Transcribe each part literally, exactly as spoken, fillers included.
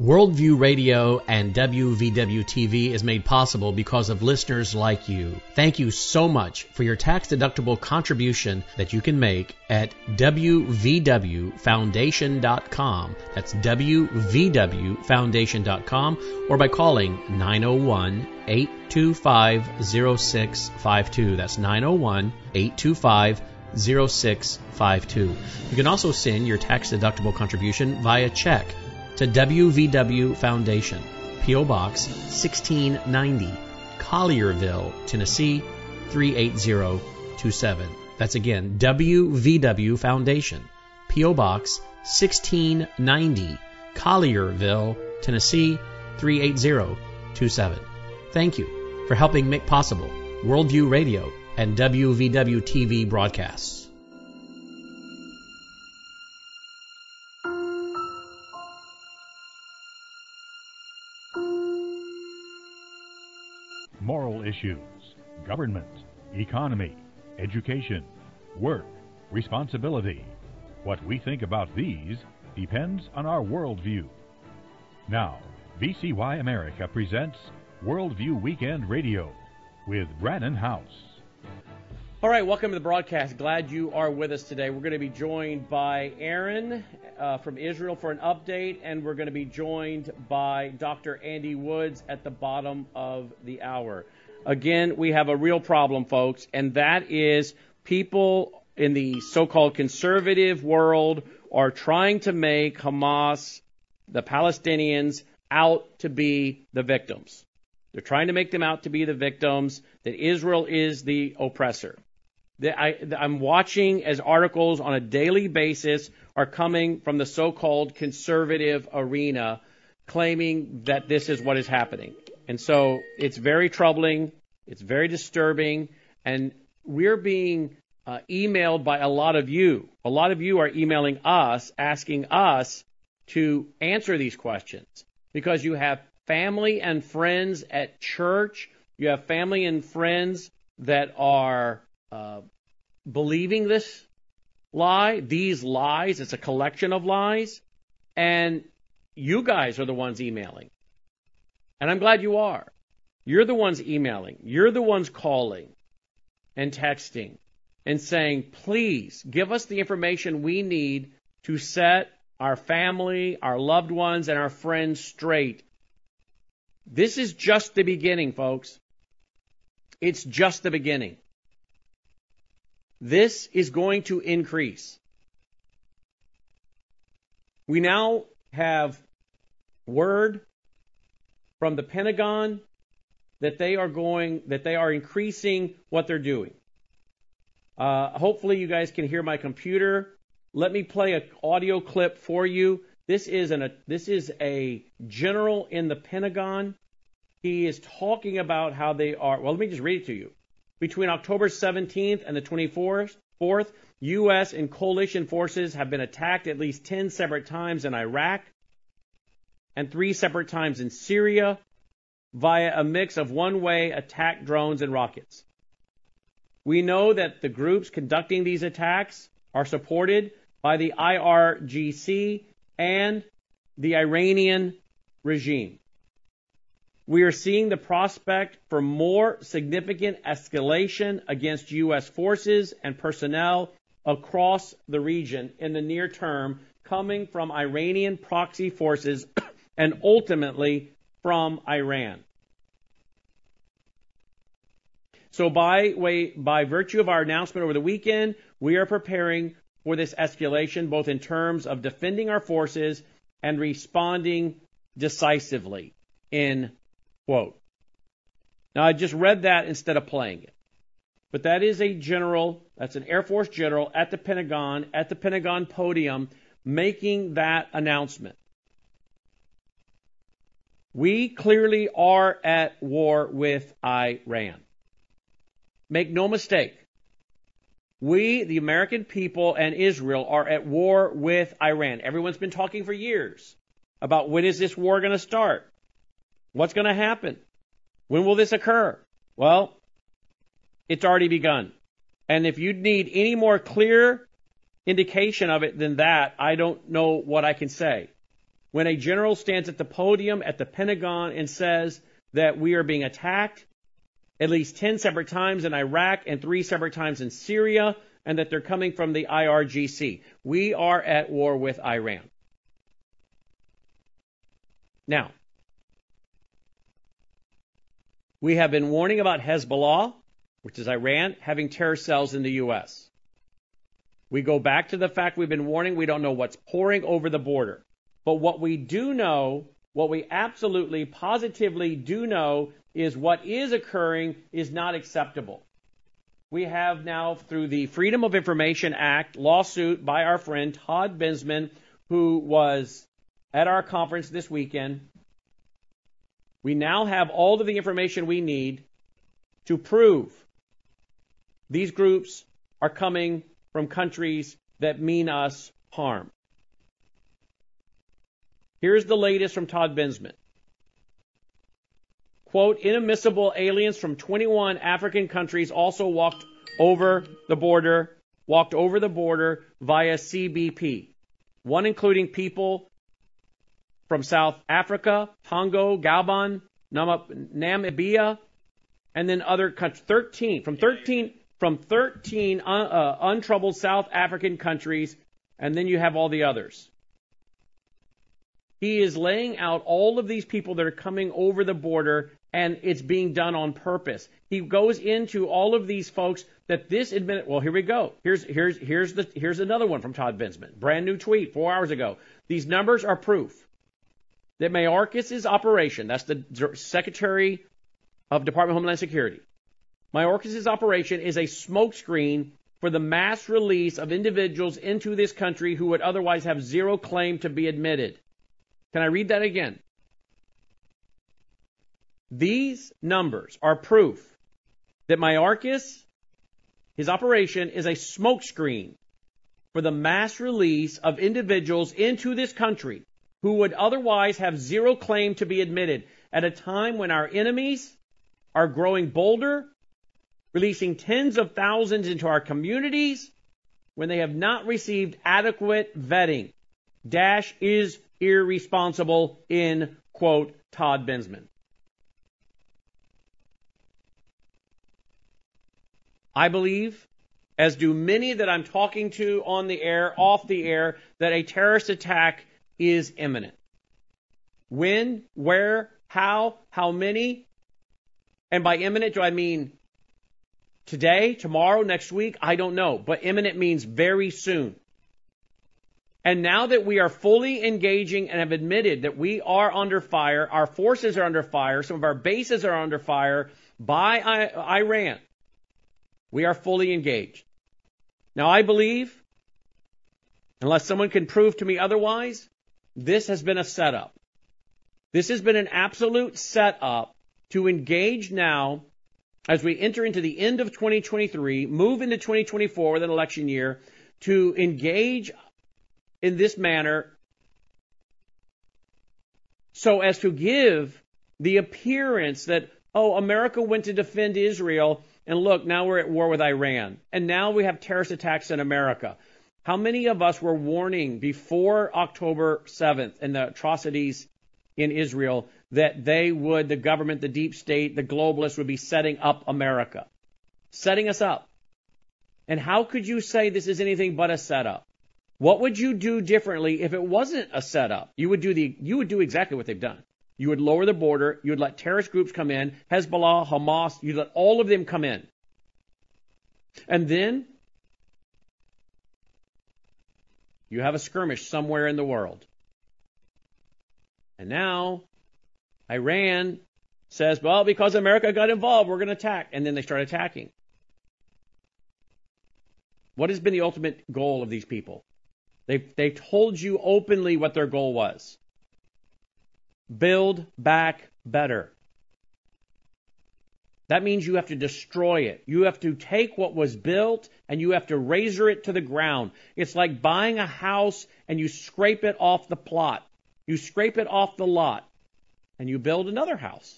Worldview Radio and W V W T V is made possible because of listeners like you. Thank you so much for your tax-deductible contribution that you can make at W V W foundation dot com. That's W V W foundation dot com, or by calling nine oh one, eight two five, oh six five two. That's nine oh one, eight two five, oh six five two. You can also send your tax-deductible contribution via check to W V W Foundation, P O. Box sixteen ninety, Collierville, Tennessee three eight zero two seven. That's again, W V W Foundation, P O. Box sixteen ninety, Collierville, Tennessee three eight zero two seven. Thank you for helping make possible Worldview Radio and W V W T V broadcasts. Moral issues, government, economy, education, work, responsibility. What we think about these depends on our worldview. Now, V C Y America presents Worldview Weekend Radio with Brannon House. All right, welcome to the broadcast. Glad you are with us today. We're going to be joined by Aaron uh, from Israel for an update, and we're going to be joined by Doctor Andy Woods at the bottom of the hour. Again, we have a real problem, folks, and that is people in the so-called conservative world are trying to make Hamas, the Palestinians, out to be the victims. They're trying to make them out to be the victims, that Israel is the oppressor. I, I'm watching as articles on a daily basis are coming from the so-called conservative arena claiming that this is what is happening. And so it's very troubling, it's very disturbing, and we're being uh, emailed by a lot of you. A lot of you are emailing us, asking us to answer these questions because you have family and friends at church, you have family and friends that are Uh, believing this lie, these lies. It's a collection of lies, and you guys are the ones emailing. And I'm glad you are. You're the ones emailing. You're the ones calling and texting and saying, please give us the information we need to set our family, our loved ones, and our friends straight. This is just the beginning, folks. It's just the beginning. This is going to increase. We now have word from the Pentagon that they are going, that they are increasing what they're doing. Uh, hopefully you guys can hear my computer. Let me play an audio clip for you. This is an, a, this is a general in the Pentagon. He is talking about how they are, well, let me just read it to you. Between October seventeenth and the twenty-fourth, U S and coalition forces have been attacked at least ten separate times in Iraq and three separate times in Syria via a mix of one-way attack drones and rockets. We know that the groups conducting these attacks are supported by the I R G C and the Iranian regime. We are seeing the prospect for more significant escalation against U S forces and personnel across the region in the near term, coming from Iranian proxy forces and ultimately from Iran. So by way, by virtue of our announcement over the weekend, we are preparing for this escalation, both in terms of defending our forces and responding decisively, in quote. Now, I just read that instead of playing it. But that is a general, that's an Air Force general at the Pentagon, at the Pentagon podium, making that announcement. We clearly are at war with Iran. Make no mistake. We, the American people and Israel, are at war with Iran. Everyone's been talking for years about when is this war going to start? What's going to happen? When will this occur? Well, it's already begun. And if you need any more clear indication of it than that, I don't know what I can say. when a general stands at the podium at the Pentagon and says that we are being attacked at least ten separate times in Iraq and three separate times in Syria, and that they're coming from the I R G C. We are at war with Iran. Now, we have been warning about Hezbollah, which is Iran, having terror cells in the U S. We go back to the fact we've been warning we don't know what's pouring over the border. But what we do know, what we absolutely, positively do know, is what is occurring is not acceptable. We have now, through the Freedom of Information Act lawsuit by our friend Todd Bensman, who was at our conference this weekend, we now have all of the information we need to prove these groups are coming from countries that mean us harm. Here's the latest from Todd Bensman. Quote, inadmissible aliens from twenty-one African countries also walked over the border, walked over the border via C B P. One including people from South Africa, Congo, Gabon, Namibia, and then other countries. Thirteen from thirteen from thirteen uh, uh, untroubled South African countries, and then you have all the others. He is laying out all of these people that are coming over the border, and it's being done on purpose. He goes into all of these folks that this admin. Well, here we go. Here's here's here's the here's another one from Todd Bensman. Brand new tweet four hours ago. These numbers are proof that Mayorkas' operation, that's the Secretary of Department of Homeland Security, Mayorkas' operation is a smokescreen for the mass release of individuals into this country who would otherwise have zero claim to be admitted. Can I read that again? These numbers are proof that Mayorkas, his operation, is a smokescreen for the mass release of individuals into this country who would otherwise have zero claim to be admitted at a time when our enemies are growing bolder, releasing tens of thousands into our communities when they have not received adequate vetting. Dash is irresponsible, in quote, Todd Bensman. I believe, as do many that I'm talking to on the air, off the air, that a terrorist attack is imminent. When, where, how, how many? And by imminent, do I mean today, tomorrow, next week? I don't know. But imminent means very soon. And now that we are fully engaging and have admitted that we are under fire, our forces are under fire, some of our bases are under fire by I- Iran, we are fully engaged. Now, I believe, unless someone can prove to me otherwise, this has been a setup. This has been an absolute setup to engage now as we enter into the end of twenty twenty-three, move into twenty twenty-four with an election year, to engage in this manner so as to give the appearance that, oh, America went to defend Israel, and look, now we're at war with Iran, and now we have terrorist attacks in America. How many of us were warning before October seventh and the atrocities in Israel that they would, the government, the deep state, the globalists would be setting up America, setting us up? And how could you say this is anything but a setup? What would you do differently if it wasn't a setup? You would do the you would do exactly what they've done. You would lower the border. You would let terrorist groups come in, Hezbollah, Hamas. You'd let all of them come in. And then you have a skirmish somewhere in the world. And now Iran says, well, because America got involved, we're going to attack. And then they start attacking. What has been the ultimate goal of these people? They've, they've told you openly what their goal was. Build back better. That means you have to destroy it. You have to take what was built and you have to razor it to the ground. It's like buying a house and you scrape it off the plot. You scrape it off the lot and you build another house.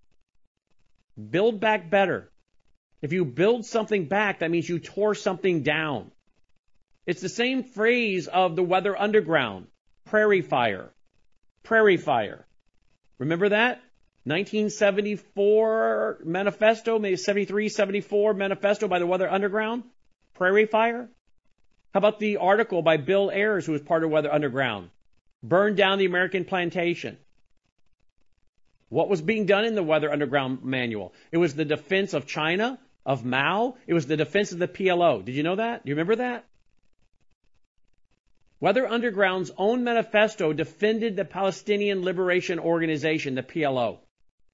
Build back better. If you build something back, that means you tore something down. It's the same phrase of the Weather Underground, prairie fire. Prairie Fire. Remember that? nineteen seventy-four manifesto, maybe seventy-three, seventy-four manifesto by the Weather Underground? Prairie Fire? How about the article by Bill Ayers, who was part of Weather Underground? Burn down the American plantation. What was being done in the Weather Underground manual? It was the defense of China, of Mao. It was the defense of the P L O. Did you know that? Do you remember that? Weather Underground's own manifesto defended the Palestinian Liberation Organization, the P L O.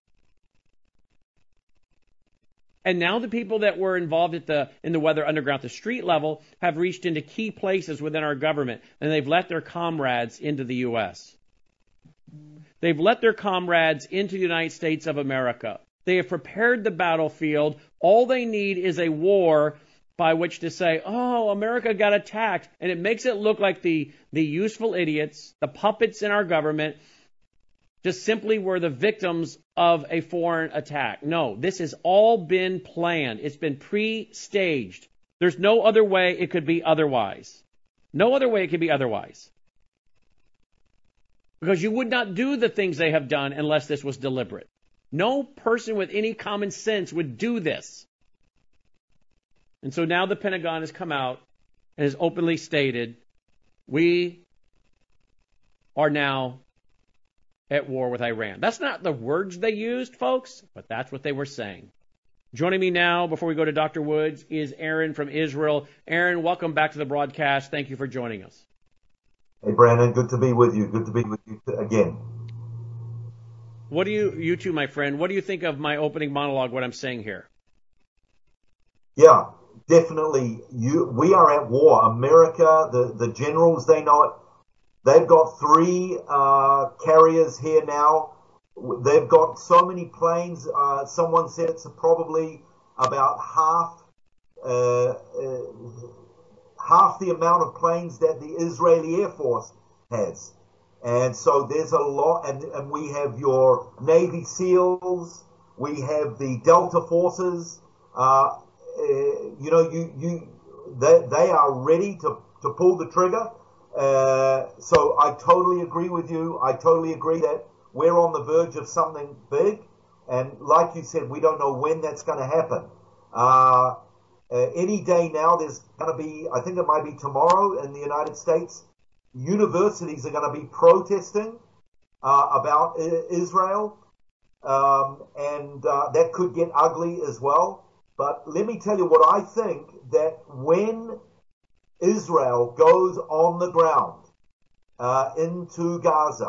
And now the people that were involved at the in the Weather Underground at the street level have reached into key places within our government, and they've let their comrades into the U S. They've let their comrades into the United States of America. They have prepared the battlefield. All they need is a war by which to say, oh, America got attacked. And it makes it look like the, the useful idiots, the puppets in our government, just simply were the victims of a foreign attack. No, this has all been planned. It's been pre-staged. There's no other way it could be otherwise. No other way it could be otherwise. Because you would not do the things they have done unless this was deliberate. No person with any common sense would do this. And so now the Pentagon has come out and has openly stated, we are now at war with Iran. That's not the words they used, folks, but that's what they were saying. Joining me now, before we go to Doctor Woods, is Aaron from Israel. Aaron, welcome back to the broadcast. Thank you for joining us. Hey, Brandon, good to be with you. Good to be with you again. What do you, you two, my friend, what do you think of my opening monologue, what I'm saying here? Yeah, definitely. You, we are at war. America, the, the generals, they know it. They've got three uh, carriers here now. They've got so many planes. Uh, someone said it's probably about half uh, uh, half the amount of planes that the Israeli Air Force has. And so there's a lot, and, and we have your Navy SEALs, we have the Delta Forces, uh, uh, you know, you, you, they, they are ready to, to pull the trigger. Uh, so I totally agree with you. I totally agree that we're on the verge of something big. And like you said, we don't know when that's going to happen. Uh, Uh, any day now, there's going to be, I think it might be tomorrow in the United States, universities are going to be protesting uh, about I- Israel, um, and uh, that could get ugly as well. But let me tell you what I think, that when Israel goes on the ground uh, into Gaza,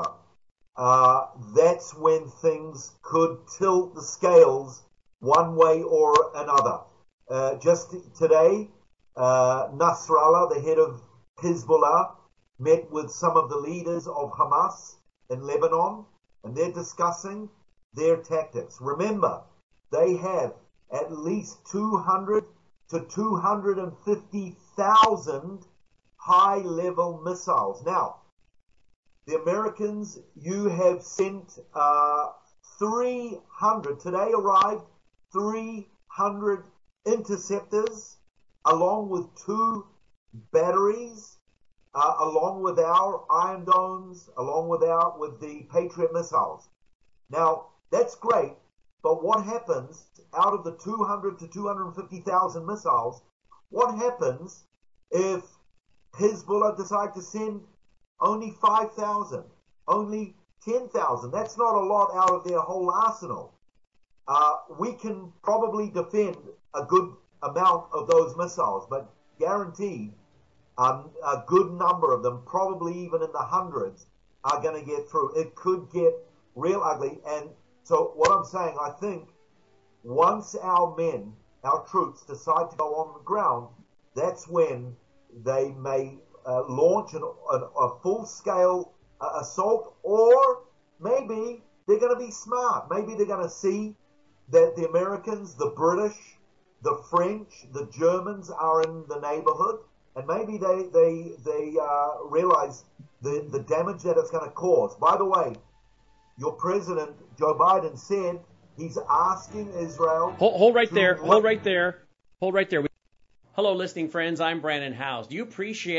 uh, that's when things could tilt the scales one way or another. Uh, just today, uh, Nasrallah, the head of Hezbollah, met with some of the leaders of Hamas in Lebanon, and they're discussing their tactics. Remember, they have at least two hundred to two hundred fifty thousand high-level missiles. Now, the Americans, you have sent uh, three hundred, today arrived three hundred interceptors, along with two batteries, uh, along with our Iron Domes, along with our with the Patriot missiles. Now, that's great, but what happens out of the two hundred to two hundred fifty thousand missiles? What happens if Hezbollah decide to send only five thousand, only ten thousand? That's not a lot out of their whole arsenal. Uh, we can probably defend a good amount of those missiles, but guaranteed um, a good number of them, probably even in the hundreds, are going to get through. It could get real ugly. And so what I'm saying, I think once our men, our troops, decide to go on the ground, that's when they may uh, launch an, a, a full-scale uh, assault, or maybe they're going to be smart. Maybe they're going to see that the Americans, the British, the French, the Germans are in the neighborhood, and maybe they they they uh, realize the, the damage that it's going to cause. By the way, your president, Joe Biden, said he's asking Israel... Hold, hold right there. Hold right there. Hold right there. Hello, listening friends. I'm Brandon Howes. Do you appreciate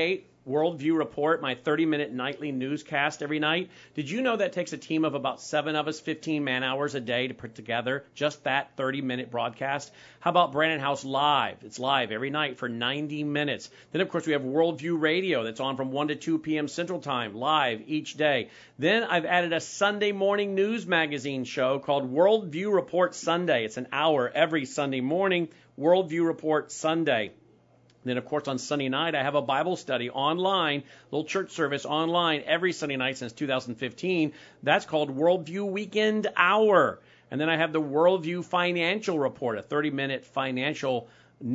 Worldview Report, my thirty-minute nightly newscast every night. Did you know that takes a team of about seven of us, fifteen man-hours a day to put together just that thirty-minute broadcast? How about Brandon House Live? It's live every night for ninety minutes. Then, of course, we have Worldview Radio that's on from one to two p.m. Central Time, live each day. Then I've added a Sunday morning news magazine show called Worldview Report Sunday. It's an hour every Sunday morning, Worldview Report Sunday. Then, of course, on Sunday night, I have a Bible study online, little church service online every Sunday night since two thousand fifteen. That's called Worldview Weekend Hour. And then I have the Worldview Financial Report, a thirty-minute financial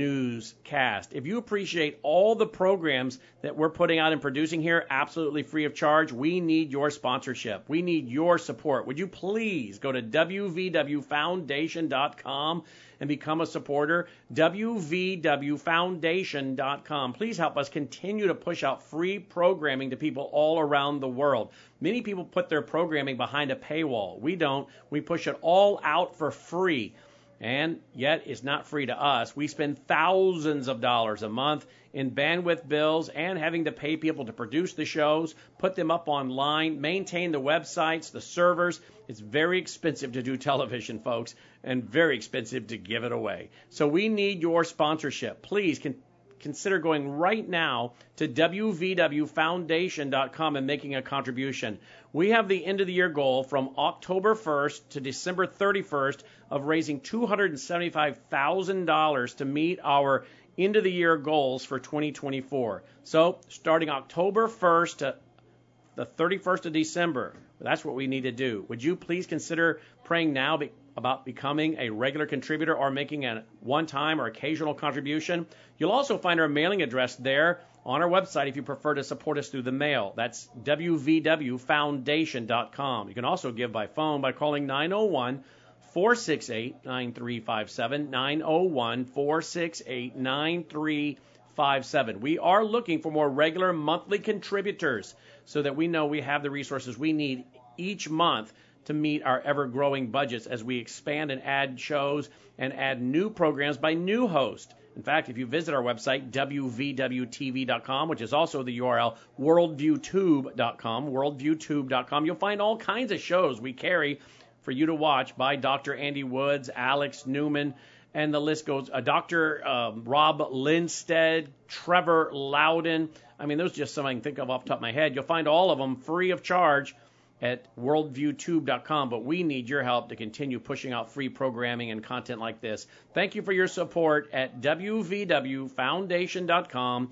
newscast. If you appreciate all the programs that we're putting out and producing here, absolutely free of charge, we need your sponsorship. We need your support. Would you please go to w v w foundation dot com and become a supporter? w v w foundation dot com. Please help us continue to push out free programming to people all around the world. Many people put their programming behind a paywall. We don't. We push it all out for free. And yet it's not free to us. We spend thousands of dollars a month in bandwidth bills and having to pay people to produce the shows, put them up online, maintain the websites, the servers. It's very expensive to do television, folks, and very expensive to give it away. So we need your sponsorship. Please con- consider going right now to w v w foundation dot com and making a contribution. We have the end of the year goal from October first to December thirty-first of raising two hundred seventy-five thousand dollars to meet our end of the year goals for twenty twenty-four. So starting October first to the thirty-first of December, that's what we need to do. Would you please consider praying now be- about becoming a regular contributor or making a one-time or occasional contribution? You'll also find our mailing address there on our website if you prefer to support us through the mail. That's w v w foundation dot com. You can also give by phone by calling nine oh one, four six eight, nine three five seven, nine oh one, four six eight, nine three five seven. We are looking for more regular monthly contributors so that we know we have the resources we need each month to meet our ever-growing budgets as we expand and add shows and add new programs by new hosts. In fact, if you visit our website, w v w t v dot com, which is also the U R L, worldview tube dot com, worldview tube dot com, you'll find all kinds of shows we carry for you to watch by Doctor Andy Woods, Alex Newman, and the list goes, uh, Doctor Um, Rob Lindstedt, Trevor Loudon. I mean, those are just some I can think of off the top of my head. You'll find all of them free of charge at worldview tube dot com, but we need your help to continue pushing out free programming and content like this. Thank you for your support at w v w foundation dot com,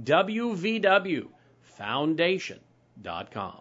w v w foundation dot com.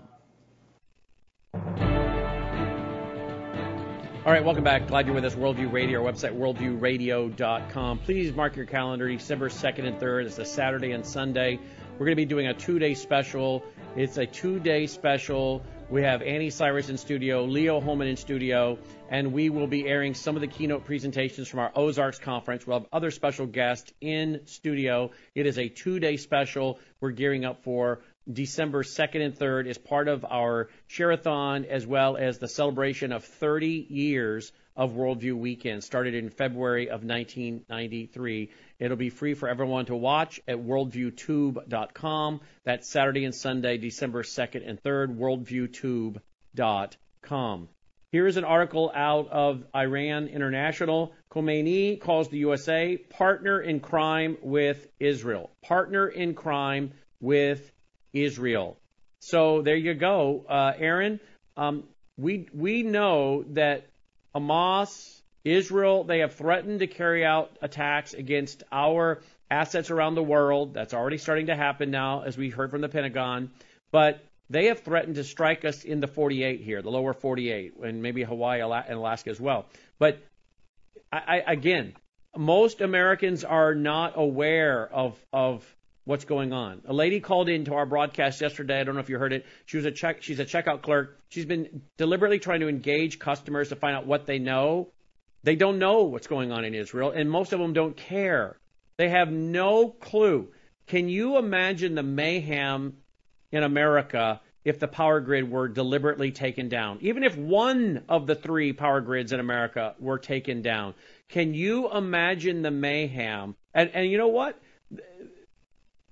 All right, welcome back. Glad you're with us. Worldview Radio, our website, worldview radio dot com. Please mark your calendar, December second and third. It's a Saturday and Sunday. We're going to be doing a two-day special. It's a two-day special. We have Annie Cyrus in studio, Leo Holman in studio, and we will be airing some of the keynote presentations from our Ozarks conference. We'll have other special guests in studio. It is a two-day special we're gearing up for December second and third as part of our Share-a-thon, as well as the celebration of thirty years of Worldview Weekend, started in February of nineteen ninety-three. It'll be free for everyone to watch at worldview tube dot com. That's Saturday and Sunday, December second and third, worldview tube dot com. Here's an article out of Iran International. Khomeini calls the U S A partner in crime with Israel. Partner in crime with Israel. So there you go, uh, Aaron. Um, we we know that Hamas, Israel, they have threatened to carry out attacks against our assets around the world. That's already starting to happen now, as we heard from the Pentagon. But they have threatened to strike us in the forty-eight here, the lower forty-eight, and maybe Hawaii and Alaska as well. But I, I, again, most Americans are not aware of of what's going on. A lady called into our broadcast yesterday. I don't know if you heard it. She was a check. She's a checkout clerk. She's been deliberately trying to engage customers to find out what they know. They don't know what's going on in Israel, and most of them don't care. They have no clue. Can you imagine the mayhem in America if the power grid were deliberately taken down? Even if one of the three power grids in America were taken down, can you imagine the mayhem? And, and you know what?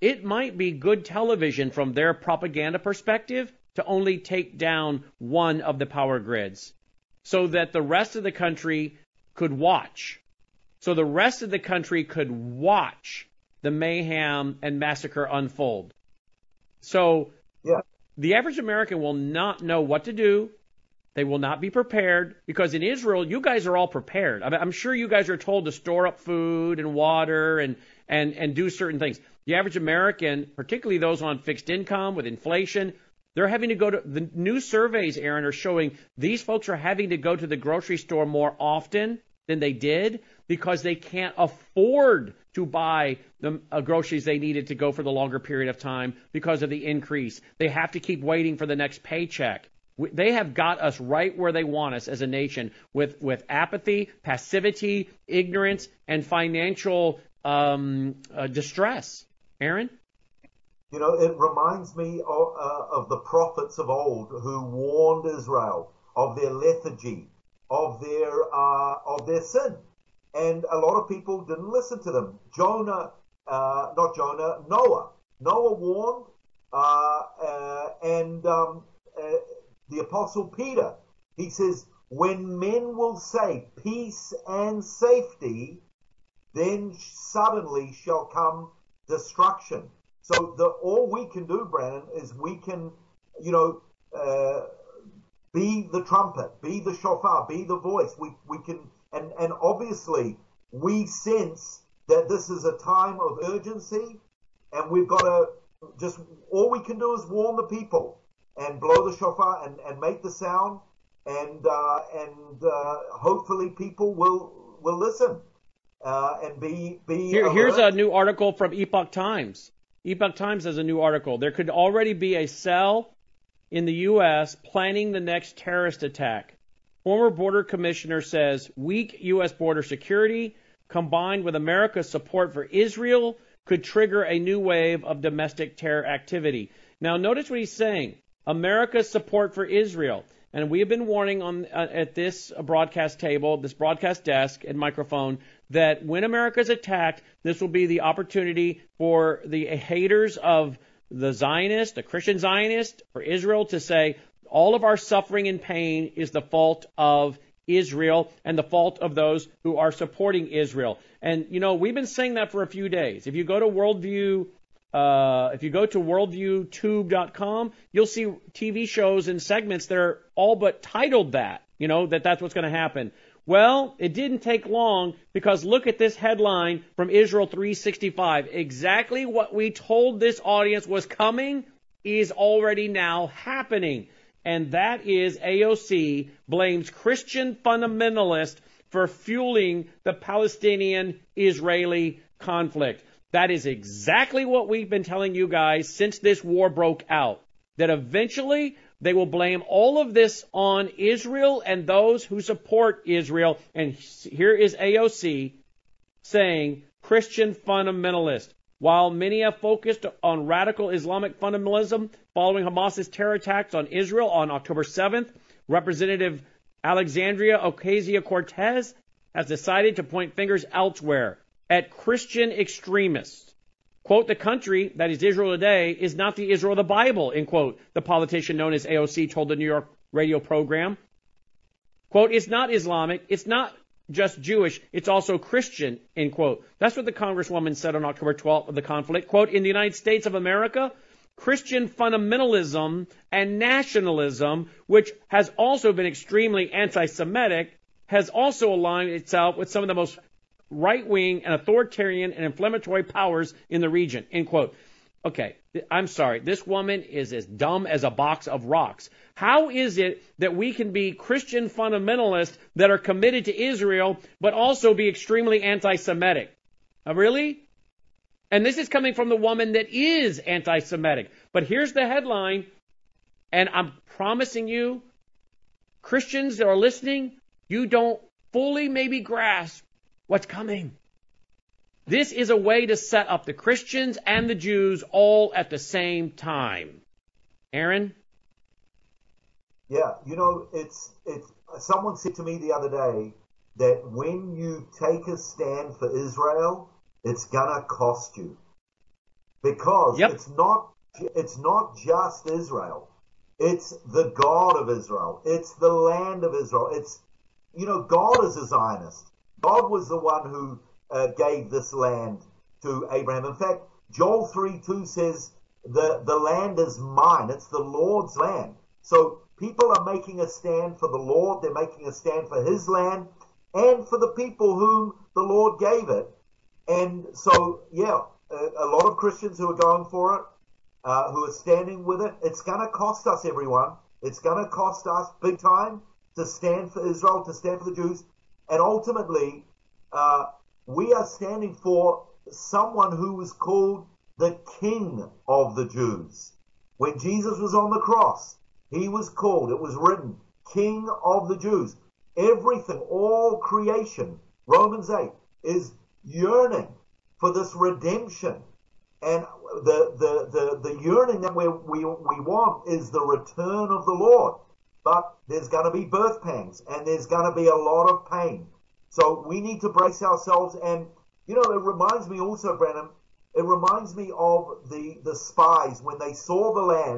it might be good television from their propaganda perspective to only take down one of the power grids so that the rest of the country could watch. So the rest of the country could watch the mayhem and massacre unfold. So yeah. the average American will not know what to do. They will not be prepared, because in Israel, you guys are all prepared. I mean, I'm sure you guys are told to store up food and water and, and, and do certain things. The average American, particularly those on fixed income with inflation, they're having to go to, the new surveys, Aaron, are showing these folks are having to go to the grocery store more often than they did because they can't afford to buy the uh, groceries they needed to go for the longer period of time because of the increase. They have to keep waiting for the next paycheck. We, they have got us right where they want us as a nation with, with apathy, passivity, ignorance, and financial um, uh, distress. Aaron? You know, it reminds me of, uh, of the prophets of old who warned Israel of their lethargy, of their uh, of their sin, and a lot of people didn't listen to them. Jonah, uh, not Jonah, Noah. Noah warned, uh, uh, and um, uh, the Apostle Peter. He says, "When men will say peace and safety, then suddenly shall come destruction." So the, all we can do, Brandon, is we can, you know, uh, be the trumpet, be the shofar, be the voice. We we can, and, and obviously we sense that this is a time of urgency, and we've got to just, all we can do is warn the people and blow the shofar and, and make the sound, and uh, and uh, hopefully people will will listen uh, and be be. Here, here's alert. a new article from Epoch Times. Epoch Times has a new article. There could already be a cell in the U S planning the next terrorist attack. Former border commissioner says weak U S border security combined with America's support for Israel could trigger a new wave of domestic terror activity. Now, notice what he's saying. America's support for Israel. And we have been warning on uh, at this broadcast table, this broadcast desk and microphone, that when America is attacked, this will be the opportunity for the haters of the Zionist, the Christian Zionist, for Israel to say all of our suffering and pain is the fault of Israel and the fault of those who are supporting Israel. And, you know, we've been saying that for a few days. If you go to Worldview Uh, if you go to worldview tube dot com, you'll see T V shows and segments that are all but titled that, you know, that that's what's going to happen. Well, it didn't take long, because look at this headline from Israel three sixty-five. Exactly what we told this audience was coming is already now happening. And that is A O C blames Christian fundamentalists for fueling the Palestinian-Israeli conflict. That is exactly what we've been telling you guys since this war broke out, that eventually they will blame all of this on Israel and those who support Israel. And here is A O C saying Christian fundamentalist. While many have focused on radical Islamic fundamentalism following Hamas's terror attacks on Israel on October seventh, Representative Alexandria Ocasio-Cortez has decided to point fingers elsewhere at Christian extremists. Quote, the country, that is Israel today, is not the Israel of the Bible, end quote, the politician known as A O C told the New York radio program. Quote, it's not Islamic, it's not just Jewish, it's also Christian, end quote. That's what the Congresswoman said on October twelfth of the conflict. Quote, in the United States of America, Christian fundamentalism and nationalism, which has also been extremely anti-Semitic, has also aligned itself with some of the most right-wing and authoritarian and inflammatory powers in the region, end quote. Okay, I'm sorry. This woman is as dumb as a box of rocks. How is it that we can be Christian fundamentalists that are committed to Israel, but also be extremely anti-Semitic? Uh, really? And this is coming from the woman that is anti-Semitic. But here's the headline, and I'm promising you, Christians that are listening, you don't fully maybe grasp what's coming. This is a way to set up the Christians and the Jews all at the same time. Aaron? Yeah, you know, it's it's. Someone said to me the other day that when you take a stand for Israel, it's gonna cost you. because yep. it's not it's not just Israel. It's the God of Israel. It's the land of Israel. It's, you know, God is a Zionist. God was the one who uh, gave this land to Abraham. In fact, Joel three two says, the, the land is mine. It's the Lord's land. So people are making a stand for the Lord. They're making a stand for his land and for the people whom the Lord gave it. And so, yeah, a, a lot of Christians who are going for it, uh, who are standing with it. It's going to cost us, everyone. It's going to cost us big time to stand for Israel, to stand for the Jews. And ultimately, uh, we are standing for someone who was called the King of the Jews. When Jesus was on the cross, he was called, it was written, King of the Jews. Everything, all creation, Romans eight, is yearning for this redemption. And the the the, the yearning that we, we, we want is the return of the Lord. But there's going to be birth pangs, and there's going to be a lot of pain. So we need to brace ourselves. And, you know, it reminds me also, Branham, it reminds me of the, the spies. When they saw the land,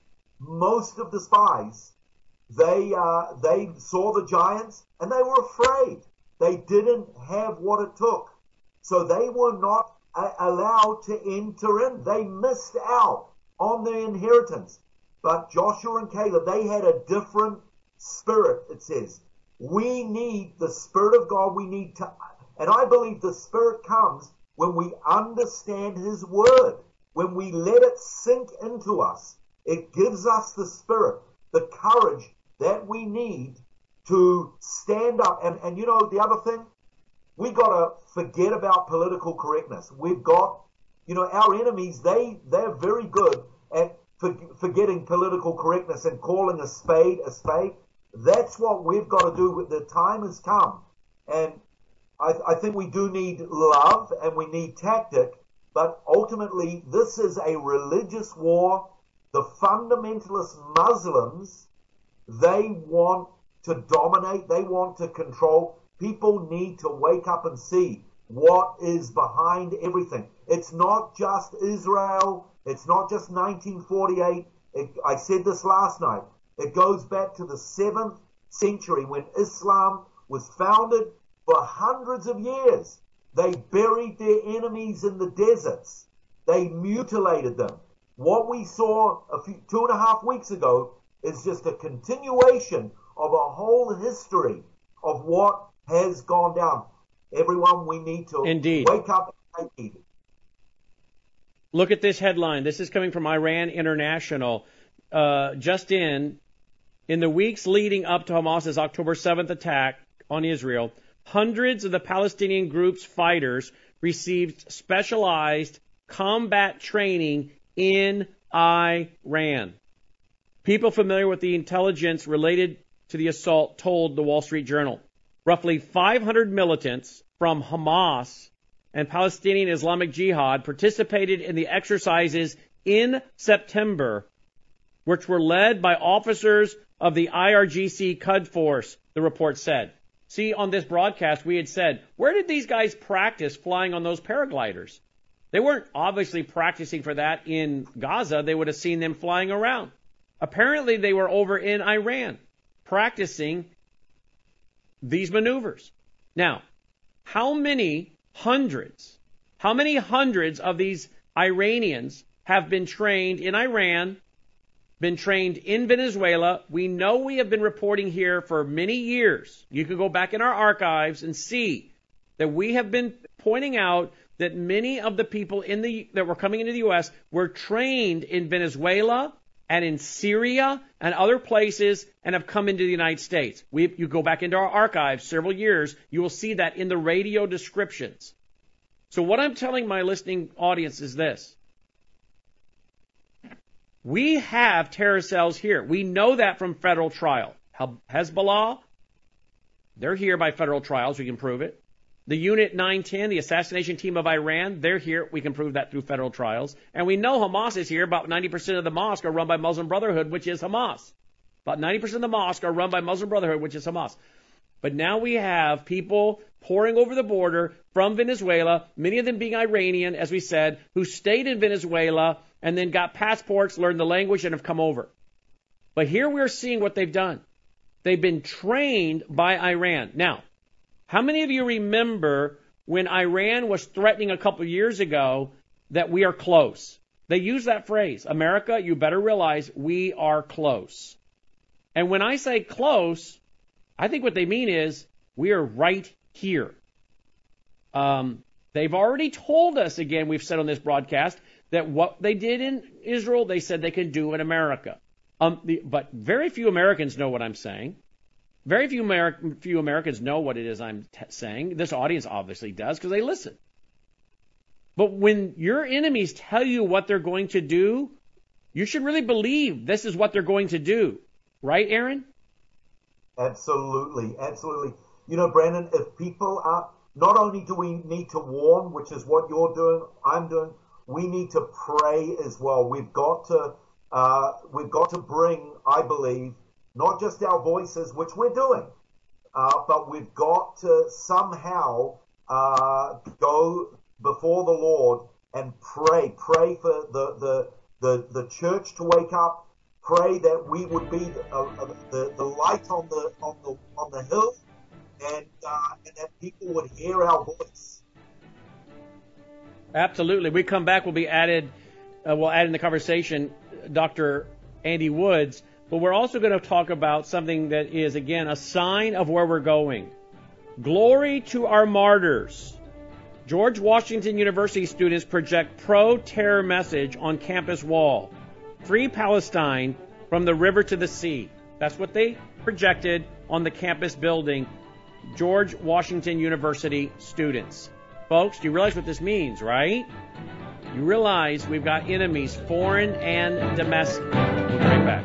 most of the spies, they uh, they saw the giants, and they were afraid. They didn't have what it took. So they were not uh, allowed to enter in. They missed out on their inheritance. But Joshua and Caleb, they had a different spirit, it says. We need the Spirit of God. We need to, and I believe the Spirit comes when we understand his word, when we let it sink into us. It gives us the Spirit, the courage that we need to stand up. And, and you know, the other thing, we got to forget about political correctness. We've got, you know, our enemies, they, they're very good at for, forgetting political correctness and calling a spade a spade. That's what we've got to do. The time has come. And I, I think we do need love and we need tactic, but ultimately this is a religious war. The fundamentalist Muslims, they want to dominate. They want to control. People need to wake up and see what is behind everything. It's not just Israel. It's not just nineteen forty-eight. It, I said this last night. It goes back to the seventh century when Islam was founded. For hundreds of years, they buried their enemies in the deserts. They mutilated them. What we saw a few, two and a half weeks ago is just a continuation of a whole history of what has gone down. Everyone, we need to Indeed. wake up and take heed. Look at this headline. This is coming from Iran International. Uh, just in, in the weeks leading up to Hamas's October seventh attack on Israel, hundreds of the Palestinian group's fighters received specialized combat training in Iran. People familiar with the intelligence related to the assault told the Wall Street Journal. Roughly five hundred militants from Hamas and Palestinian Islamic Jihad participated in the exercises in September, which were led by officers of the I R G C Quds Force, the report said. See, on this broadcast, we had said, where did these guys practice flying on those paragliders? They weren't obviously practicing for that in Gaza. They would have seen them flying around. Apparently, they were over in Iran practicing these maneuvers. Now, how many hundreds, how many hundreds of these Iranians have been trained in Iran, been trained in Venezuela? We know we have been reporting here for many years. You can go back in our archives and see that we have been pointing out that many of the people in the that were coming into the U S were trained in Venezuela and in Syria and other places and have come into the United States. We, you go back into our archives several years, you will see that in the radio descriptions. So what I'm telling my listening audience is this. We have terror cells here. We know that from federal trial. Hezbollah, they're here by federal trials. We can prove it. The Unit nine ten, the assassination team of Iran, they're here. We can prove that through federal trials. And we know Hamas is here. About ninety percent of the mosques are run by Muslim Brotherhood, which is Hamas. About ninety percent of the mosques are run by Muslim Brotherhood, which is Hamas. But now we have people pouring over the border from Venezuela, many of them being Iranian, as we said, who stayed in Venezuela and then got passports, learned the language, and have come over. But here we're seeing what they've done. They've been trained by Iran. Now, how many of you remember when Iran was threatening a couple of years ago that we are close? They use that phrase, America, you better realize we are close. And when I say close, I think what they mean is we are right here. Um, they've already told us, again, we've said on this broadcast, that what they did in Israel, they said they can do in America. Um, the, but very few Americans know what I'm saying. Very few, Ameri- few Americans know what it is I'm t- saying. This audience obviously does because they listen. But when your enemies tell you what they're going to do, you should really believe this is what they're going to do. Right, Aaron? Absolutely, absolutely. You know, Brandon, if people are, not only do we need to warn, which is what you're doing, I'm doing, we need to pray as well. We've got to, uh, we've got to bring, I believe, not just our voices, which we're doing, uh, but we've got to somehow uh, go before the Lord and pray. Pray for the, the, the, the church to wake up. Pray that we would be the, uh, the, the light on the on the on the hill, and, uh, and that people would hear our voice. Absolutely. We come back. We'll be added. Uh, we'll add in the conversation Doctor Andy Woods, but we're also going to talk about something that is again a sign of where we're going. Glory to our martyrs. George Washington University students project pro-terror message on campus wall. Free Palestine from the river to the sea. That's what they projected on the campus building. George Washington University students. Folks, do you realize what this means, right? You realize we've got enemies, foreign and domestic. We'll be right back.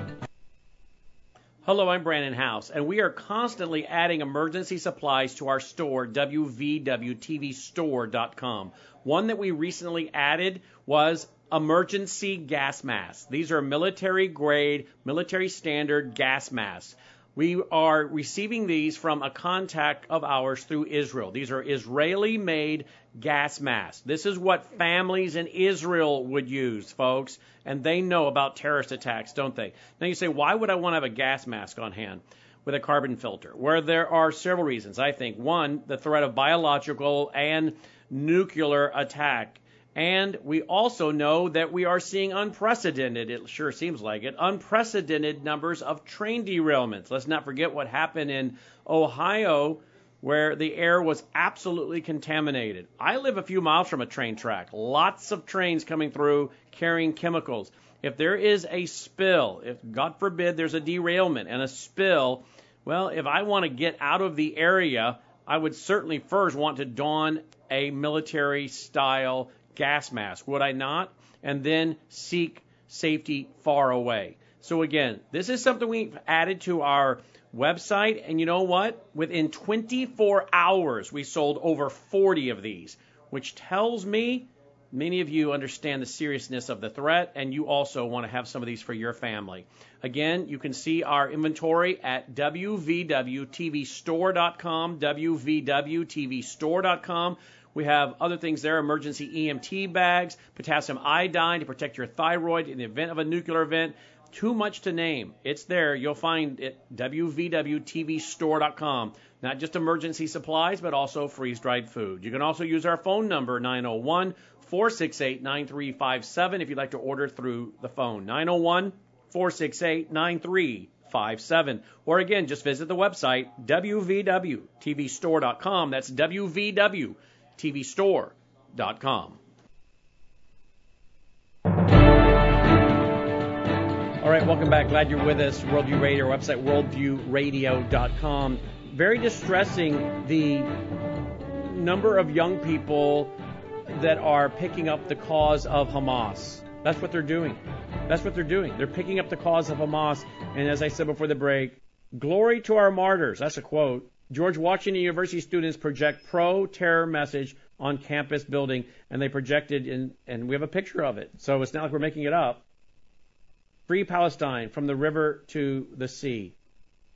Hello, I'm Brandon House, and we are constantly adding emergency supplies to our store, W V W T V store dot com. One that we recently added was emergency gas masks. These are military grade, military standard gas masks. We are receiving these from a contact of ours through Israel. These are Israeli-made gas masks. This is what families in Israel would use, folks, and they know about terrorist attacks, don't they? Now you say, why would I want to have a gas mask on hand with a carbon filter? Where there are several reasons, I think. One, the threat of biological and nuclear attack. And we also know that we are seeing unprecedented, it sure seems like it, unprecedented numbers of train derailments. Let's not forget what happened in Ohio, where the air was absolutely contaminated. I live a few miles from a train track. Lots of trains coming through carrying chemicals. If there is a spill, if God forbid there's a derailment and a spill, well, if I want to get out of the area, I would certainly first want to don a military-style gas mask, would I not? And then seek safety far away. So again, this is something we've added to our website, and you know what? Within twenty-four hours, we sold over forty of these, which tells me many of you understand the seriousness of the threat, and you also want to have some of these for your family. Again, you can see our inventory at W V W T V store dot com, W V W T V store dot com. We have other things there, emergency E M T bags, potassium iodine to protect your thyroid in the event of a nuclear event. Too much to name. It's there. You'll find it at W V W T V store dot com. Not just emergency supplies, but also freeze-dried food. You can also use our phone number, nine oh one, four six eight, nine three five seven, if you'd like to order through the phone, nine oh one, four six eight, nine three five seven. Or again, just visit the website, W V W T V store dot com. That's W V W T V store dot com. All right, welcome back. Glad you're with us. Worldview Radio, our website, worldview radio dot com. Very distressing, the number of young people that are picking up the cause of Hamas. That's what they're doing. That's what they're doing. They're picking up the cause of Hamas. And as I said before the break, glory to our martyrs. That's a quote. George Washington University students project pro-terror message on campus building, and they projected, in, and we have a picture of it. So it's not like we're making it up. Free Palestine from the river to the sea.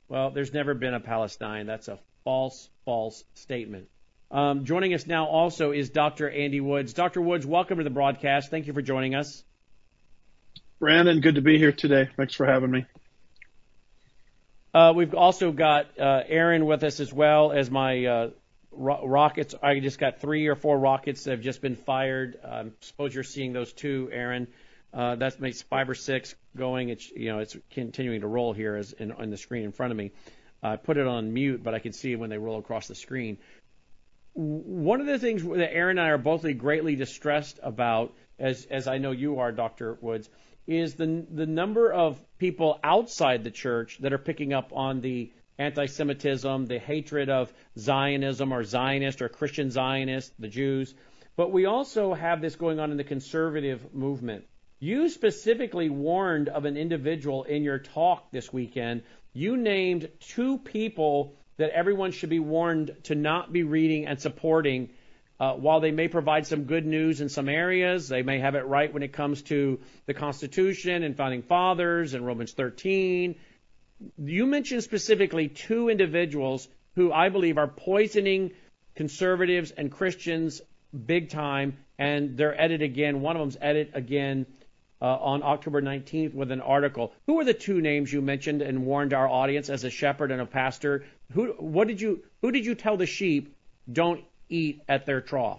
Well, there's never been a Palestine. That's a false, false statement. Um, joining us now also is Doctor Andy Woods. Doctor Woods, welcome to the broadcast. Thank you for joining us. Brandon, good to be here today. Thanks for having me. Uh, we've also got uh, Aaron with us as well as my uh, ro- rockets. I just got three or four rockets that have just been fired. I um, suppose you're seeing those too, Aaron. Uh, that makes five or six going. It's you know it's continuing to roll here as in, on the screen in front of me. I uh, put it on mute, but I can see it when they roll across the screen. One of the things that Aaron and I are both greatly distressed about, as as I know you are, Doctor Woods, is the the number of people outside the church that are picking up on the anti-Semitism, the hatred of Zionism or Zionist or Christian Zionist, the Jews. But we also have this going on in the conservative movement. You specifically warned of an individual in your talk this weekend. You named two people that everyone should be warned to not be reading and supporting. Uh, while they may provide some good news in some areas, they may have it right when it comes to the Constitution and Founding Fathers and Romans thirteen. You mentioned specifically two individuals who I believe are poisoning conservatives and Christians big time, and they're edited again. One of them's edited again uh, on October nineteenth with an article. Who are the two names you mentioned and warned our audience as a shepherd and a pastor? Who, what did you, who did you tell the sheep don't eat at their trough?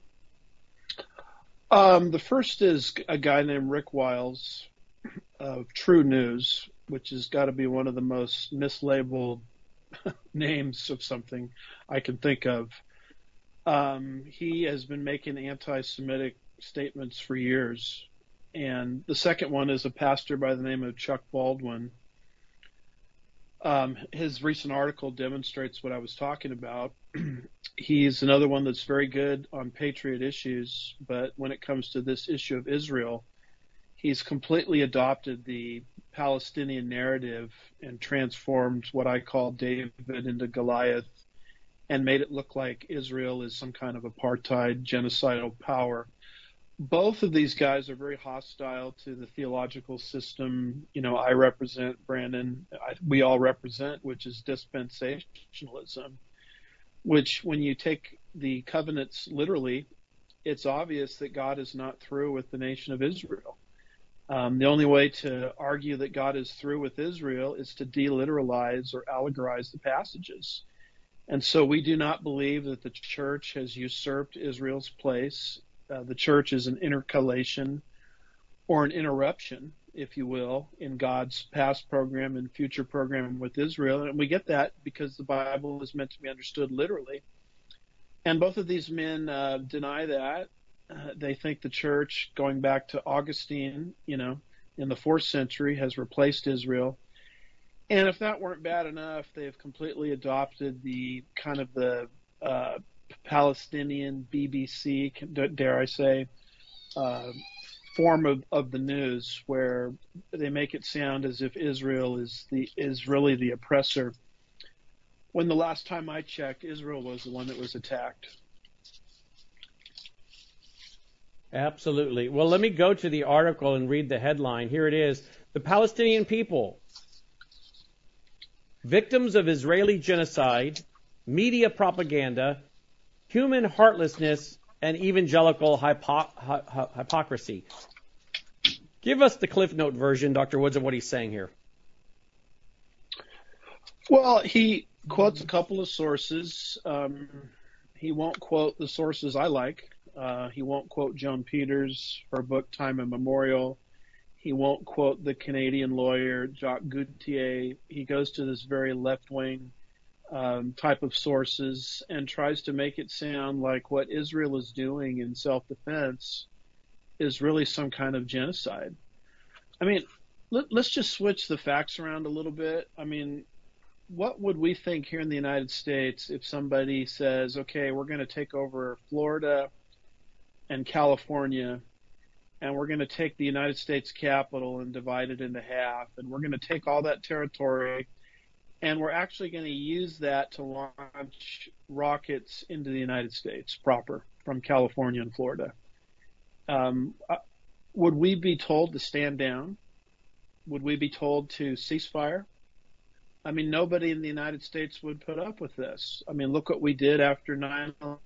Um, the first is a guy named Rick Wiles of True News, which has got to be one of the most mislabeled names of something I can think of. Um, he has been making anti-Semitic statements for years. And the second one is a pastor by the name of Chuck Baldwin. Um, his recent article demonstrates what I was talking about. He's another one that's very good on patriot issues, but when it comes to this issue of Israel, he's completely adopted the Palestinian narrative and transformed what I call David into Goliath and made it look like Israel is some kind of apartheid, genocidal power. Both of these guys are very hostile to the theological system, you know, I represent, Brandon, I, we all represent, which is dispensationalism, which when you take the covenants literally, it's obvious that God is not through with the nation of Israel. Um, the only way to argue that God is through with Israel is to deliteralize or allegorize the passages. And so we do not believe that the church has usurped Israel's place. Uh, the church is an intercalation or an interruption, if you will, in God's past program and future program with Israel. And we get that because the Bible is meant to be understood literally. And both of these men uh, deny that. Uh, they think the church, going back to Augustine, you know, in the fourth century, has replaced Israel. And if that weren't bad enough, they have completely adopted the kind of the uh, Palestinian B B C, dare I say, uh, form of, of the news, where they make it sound as if Israel is the is really the oppressor, when the last time I checked, Israel was the one that was attacked. Absolutely. Well, let me go to the article and read the headline. Here it is. The Palestinian people, victims of Israeli genocide, media propaganda, human heartlessness, and evangelical hypo- hy- hypocrisy. Give us the Cliff Note version, Doctor Woods, of what he's saying here. Well, he quotes a couple of sources. Um, he won't quote the sources I like. Uh, he won't quote Joan Peters, her book Time Immemorial. He won't quote the Canadian lawyer Jacques Gauthier. He goes to this very left-wing Um, type of sources and tries to make it sound like what Israel is doing in self-defense is really some kind of genocide. I mean, let, let's just switch the facts around a little bit. I mean, what would we think here in the United States if somebody says, okay, we're going to take over Florida and California, and we're going to take the United States Capitol and divide it into half, and we're going to take all that territory, and we're actually going to use that to launch rockets into the United States proper from California and Florida. Um, would we be told to stand down? Would we be told to cease fire? I mean, nobody in the United States would put up with this. I mean, look what we did after nine eleven.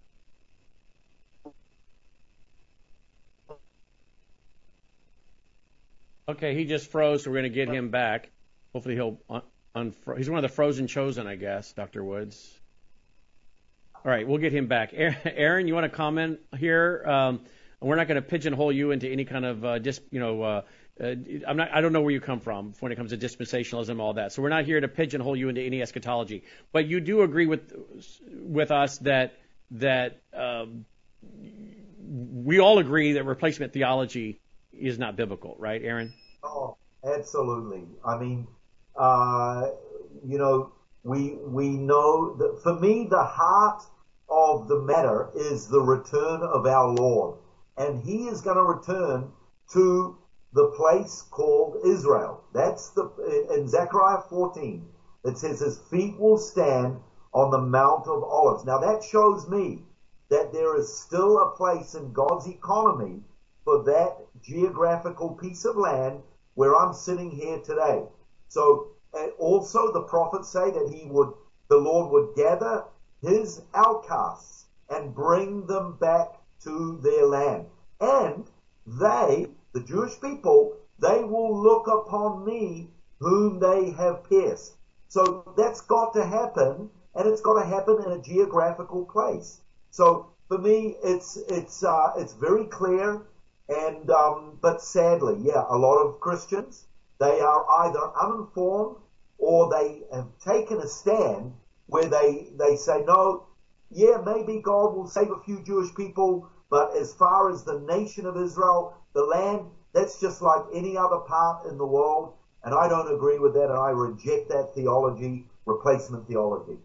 Okay, he just froze, so we're going to get him back. Hopefully he'll un- unfro- He's one of the frozen chosen, I guess, Doctor Woods. All right, we'll get him back. Aaron, you want to comment here? Um, we're not going to pigeonhole you into any kind of, uh, dis- you know, uh, uh, I'm not. I don't know where you come from when it comes to dispensationalism, all that. So we're not here to pigeonhole you into any eschatology. But you do agree with with us that that um, we all agree that replacement theology is not biblical, right, Aaron? Oh, absolutely. I mean, uh, you know, we we know that for me the heart of the matter is the return of our Lord, and He is going to return to the place called Israel. That's the in Zechariah fourteen. It says His feet will stand on the Mount of Olives. Now that shows me that there is still a place in God's economy for that geographical piece of land where I'm sitting here today. So uh, also the prophets say that he would, the Lord would gather his outcasts and bring them back to their land. And they, the Jewish people, they will look upon me whom they have pierced. So that's got to happen, and it's got to happen in a geographical place. So for me, it's it's uh, it's very clear. And um, but sadly, yeah, a lot of Christians, they are either uninformed or they have taken a stand where they they say, no, yeah, maybe God will save a few Jewish people, but as far as the nation of Israel, the land, that's just like any other part in the world. And I don't agree with that, and I reject that theology, replacement theology.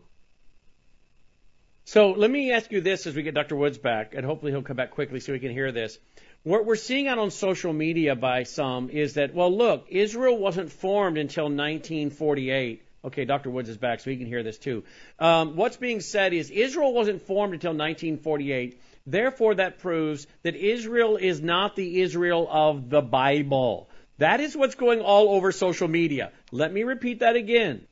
So let me ask you this as we get Doctor Woods back, and hopefully he'll come back quickly so we can hear this. What we're seeing out on social media by some is that, well, look, Israel wasn't formed until nineteen forty-eight. Okay, Doctor Woods is back, so he can hear this too. Um, what's being said is Israel wasn't formed until nineteen forty-eight. Therefore, that proves that Israel is not the Israel of the Bible. That is what's going all over social media. Let me repeat that again.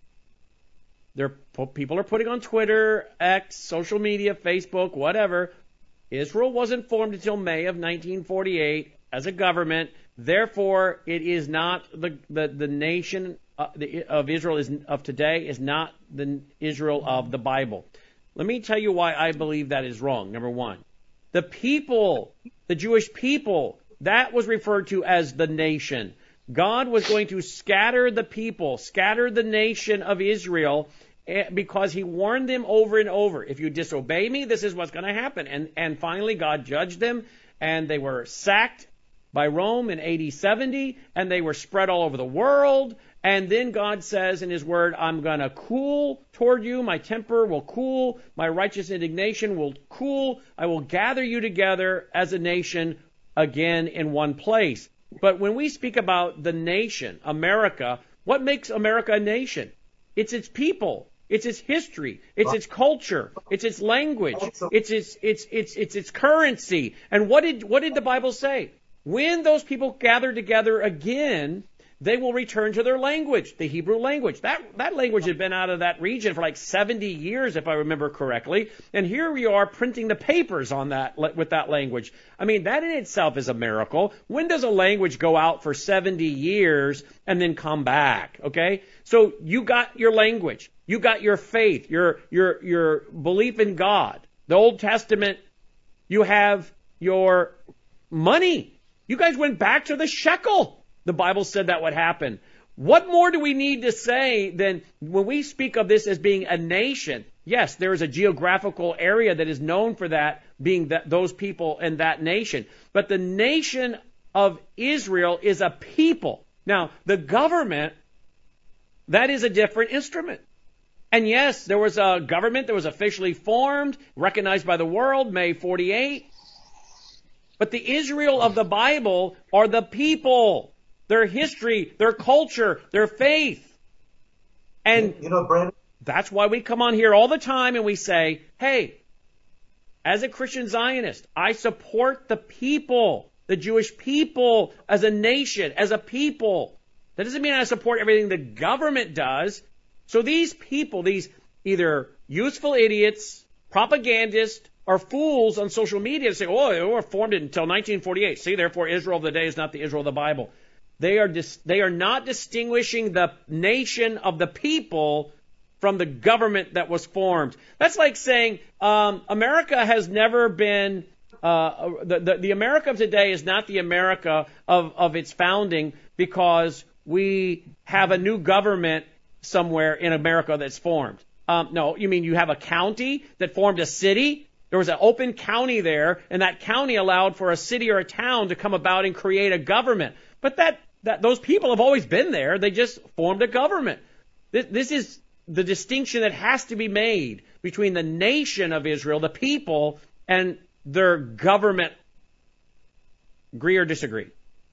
There, people are putting on Twitter, X, social media, Facebook, whatever. Israel wasn't formed until May of nineteen forty-eight as a government. Therefore, it is not the the, the nation uh, the, of Israel is of today is not the Israel of the Bible. Let me tell you why I believe that is wrong. Number one, the people, the Jewish people, that was referred to as the nation. God was going to scatter the people, scatter the nation of Israel, because he warned them over and over, if you disobey me, this is what's going to happen. And and finally, God judged them, and they were sacked by Rome in A D seventy, and they were spread all over the world. And then God says in his word, I'm going to cool toward you. My temper will cool. My righteous indignation will cool. I will gather you together as a nation again in one place. But when we speak about the nation, America, what makes America a nation? It's its people. It's its history. It's its culture. It's its language. It's its it's it's it's its currency. And what did what did the Bible say? When those people gather together again, they will return to their language, the Hebrew language. That that language had been out of that region for like seventy years, if I remember correctly. And here we are printing the papers on that with that language. I mean, that in itself is a miracle. When does a language go out for seventy years and then come back? Okay, so you got your language, you got your faith, your your your belief in God. The Old Testament, you have your money. You guys went back to the shekel. The Bible said that would happen. What more do we need to say than when we speak of this as being a nation? Yes, there is a geographical area that is known for that, being that those people and that nation. But the nation of Israel is a people. Now, the government, that is a different instrument. And yes, there was a government that was officially formed, recognized by the world, May forty-eight. But the Israel of the Bible are the people. Their history, their culture, their faith. And you know, Brandon, that's why we come on here all the time and we say, hey, as a Christian Zionist, I support the people, the Jewish people as a nation, as a people That doesn't mean I support everything the government does. So these people, these either useful idiots, propagandists, or fools on social media say, oh, they were formed until nineteen forty-eight. See, therefore, Israel of the day is not the Israel of the Bible. They are dis- they are not distinguishing the nation of the people from the government that was formed. That's like saying um, America has never been, uh, the, the, the America of today is not the America of, of its founding because we have a new government somewhere in America that's formed. Um, no, you mean you have a county that formed a city? There was an open county there, and that county allowed for a city or a town to come about and create a government. But that, that those people have always been there. They just formed a government. This, this is the distinction that has to be made between the nation of Israel, the people, and their government. Agree or disagree?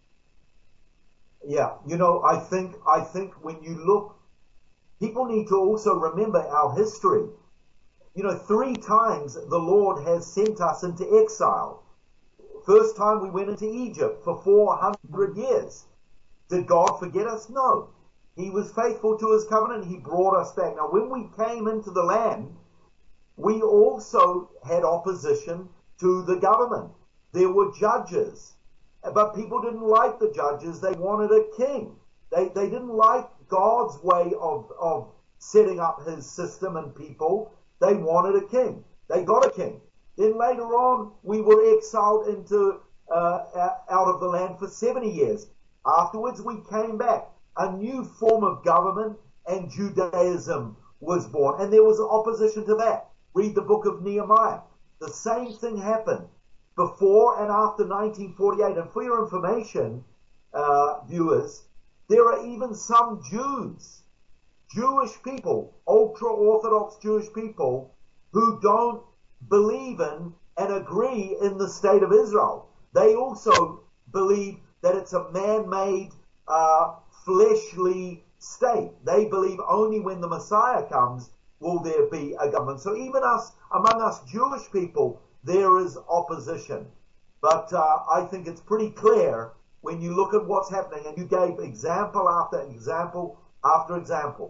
Yeah, you know, I think I think when you look, people need to also remember our history. You know, three times the Lord has sent us into exile. First time we went into Egypt for four hundred years. Did God forget us? No. He was faithful to his covenant. He brought us back. Now, when we came into the land, we also had opposition to the government. There were judges, but people didn't like the judges. They wanted a king. They, they didn't like God's way of, of setting up his system and people. They wanted a king. They got a king. Then later on, we were exiled into uh, out of the land for seventy years. Afterwards, we came back. A new form of government and Judaism was born. And there was opposition to that. Read the book of Nehemiah. The same thing happened before and after nineteen forty-eight. And for your information, uh, viewers, there are even some Jews, Jewish people, ultra-Orthodox Jewish people, who don't believe in and agree in the state of Israel. They also believe that it's a man-made, uh, fleshly state. They believe only when the Messiah comes will there be a government. So even us, among us Jewish people, there is opposition. But uh, I think it's pretty clear when you look at what's happening, and you gave example after example after example.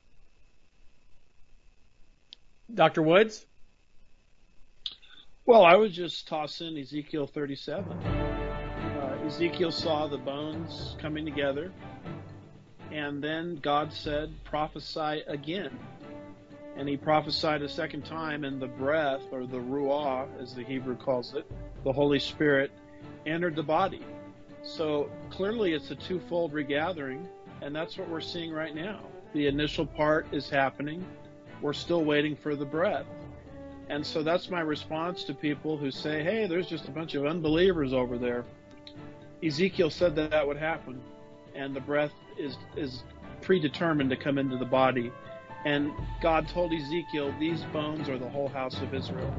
Doctor Woods? Well, I would just toss in Ezekiel thirty-seven. Uh, Ezekiel saw the bones coming together, and then God said, prophesy again. And he prophesied a second time, and the breath, or the ruah, as the Hebrew calls it, the Holy Spirit, entered the body. So clearly it's a twofold regathering, and that's what we're seeing right now. The initial part is happening. We're still waiting for the breath. And so that's my response to people who say, hey, there's just a bunch of unbelievers over there. Ezekiel said that that would happen, and the breath is is predetermined to come into the body. And God told Ezekiel, these bones are the whole house of Israel.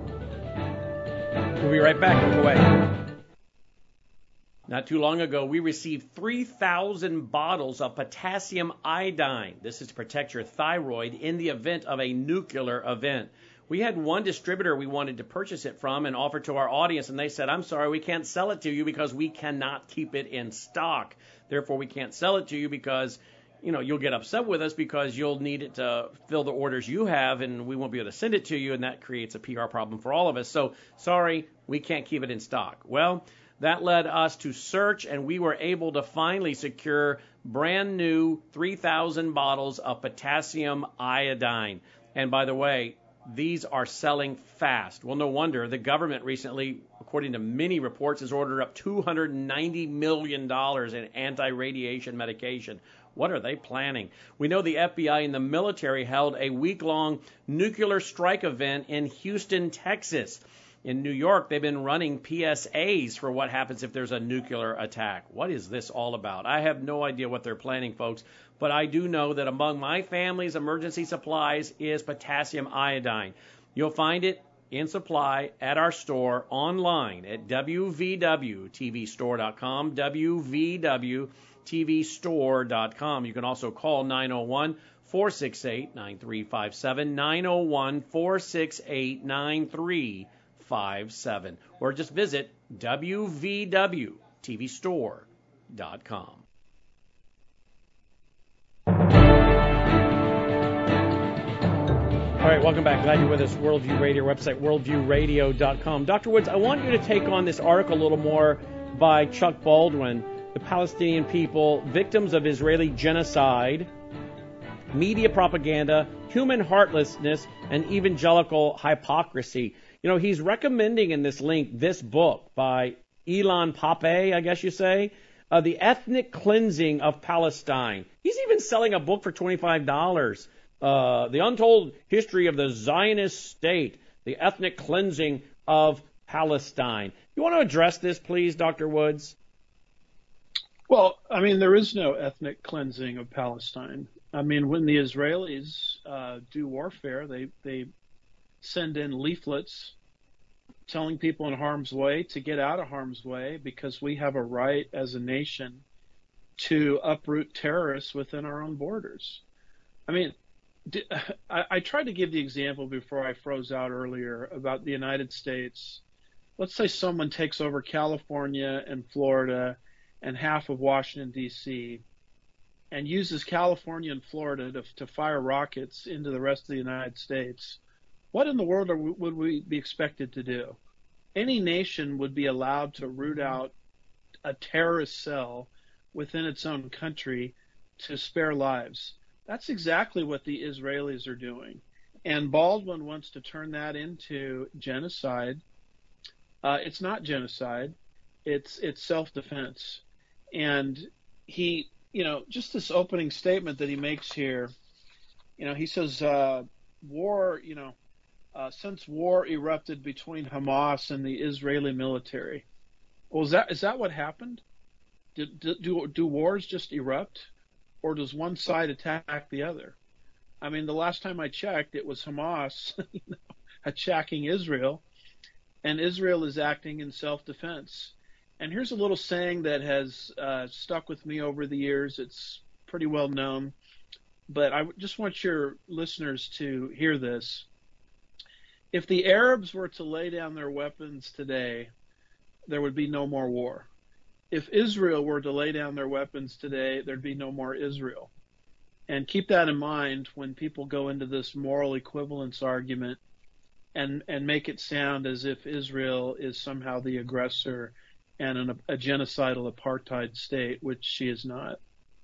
We'll be right back. Don't go away. Not too long ago, we received three thousand bottles of potassium iodine. This is to protect your thyroid in the event of a nuclear event. We had one distributor we wanted to purchase it from and offer to our audience, and they said, I'm sorry, we can't sell it to you because we cannot keep it in stock. Therefore, we can't sell it to you because, you know, you'll get upset with us because you'll need it to fill the orders you have, and we won't be able to send it to you, and that creates a P R problem for all of us. So, sorry, we can't keep it in stock. Well, that led us to search, and we were able to finally secure brand new three thousand bottles of potassium iodine. And by the way, these are selling fast. Well, no wonder. The government recently, according to many reports, has ordered up two hundred ninety million dollars in anti-radiation medication. What are they planning? We know the F B I and the military held a week-long nuclear strike event in Houston, Texas. In New York, they've been running P S As for what happens if there's a nuclear attack. What is this all about? I have no idea what they're planning, folks, but I do know that among my family's emergency supplies is potassium iodine. You'll find it in supply at our store online at w v w t v store dot com, w v w t v store dot com. You can also call nine oh one, four six eight, nine three five seven, nine oh one, four six eight, nine three five seven, or just visit w v w t v store dot com. All right, welcome back. Glad you're with us. Worldview Radio website, worldview radio dot com. Doctor Woods, I want you to take on this article a little more by Chuck Baldwin, The Palestinian People, Victims of Israeli Genocide, Media Propaganda, Human Heartlessness, and Evangelical Hypocrisy. You know, he's recommending in this link this book by Ilan Pappé, I guess you say, uh, The Ethnic Cleansing of Palestine. He's even selling a book for twenty-five dollars. Uh, the Untold History of the Zionist State, the Ethnic Cleansing of Palestine. You want to address this, please, Doctor Woods? Well, I mean, there is no ethnic cleansing of Palestine. I mean, when the Israelis uh, do warfare, they, they send in leaflets telling people in harm's way to get out of harm's way because we have a right as a nation to uproot terrorists within our own borders. I mean, I, I tried to give the example before I froze out earlier about the United States. Let's say someone takes over California and Florida and half of Washington, D C, and uses California and Florida to, to fire rockets into the rest of the United States. What in the world are we, would we be expected to do? Any nation would be allowed to root out a terrorist cell within its own country to spare lives. That's exactly what the Israelis are doing. And Baldwin wants to turn that into genocide. Uh, it's not genocide. It's it's self-defense. And he, you know, just this opening statement that he makes here, you know, he says, uh, war, you know, uh, since war erupted between Hamas and the Israeli military. Well, is that is that what happened? Did, do, do wars just erupt? Or does one side attack the other? I mean, the last time I checked, it was Hamas you know, attacking Israel, and Israel is acting in self-defense. And here's a little saying that has uh, stuck with me over the years. It's pretty well known, but I just want your listeners to hear this. If the Arabs were to lay down their weapons today, there would be no more war. If Israel were to lay down their weapons today, there'd be no more Israel. And keep that in mind when people go into this moral equivalence argument and, and make it sound as if Israel is somehow the aggressor and an, a genocidal apartheid state, which she is not.